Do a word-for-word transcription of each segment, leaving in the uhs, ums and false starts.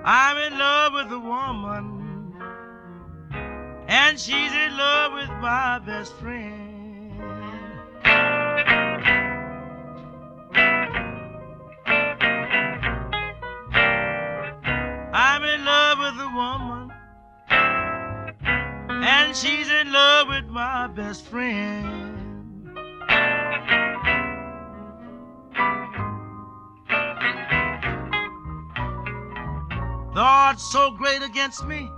I'm in love with a woman, and she's in love with my best friend. I'm in love with a woman, and she's in love with my best friend. The odds so great against me,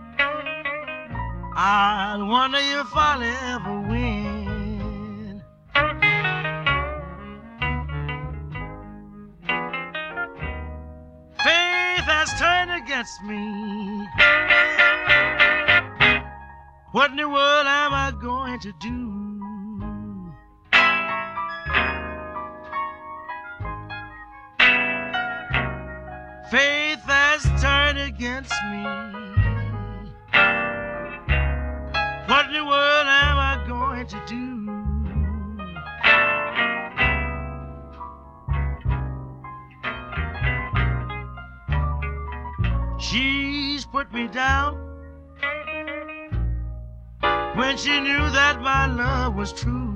I wonder if I'll ever win. Faith has turned against me. What in the world am I going to do? Faith has turned against me. What in the world am I going to do? She's put me down when she knew that my love was true.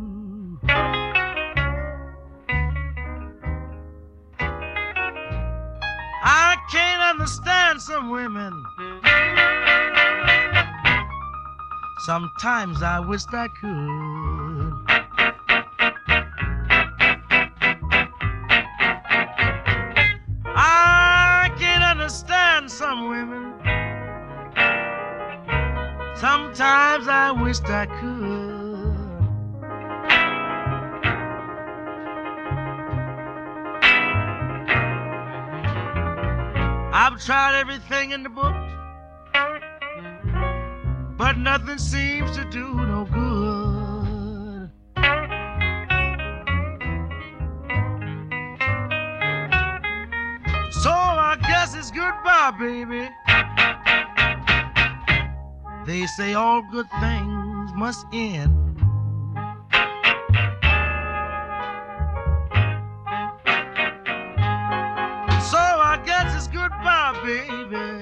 I can't understand some women. Sometimes I wish I could. I can't understand some women. Sometimes I wish I could. I've tried everything in the book, but nothing seems to do no good. So I guess it's goodbye, baby. They say all good things must end. So I guess it's goodbye, baby.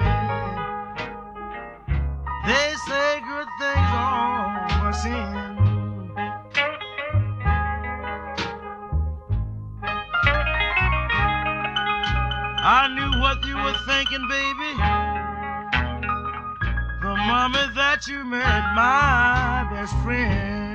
They say good things all must end. I knew what you were thinking, baby, the moment that you met my best friend.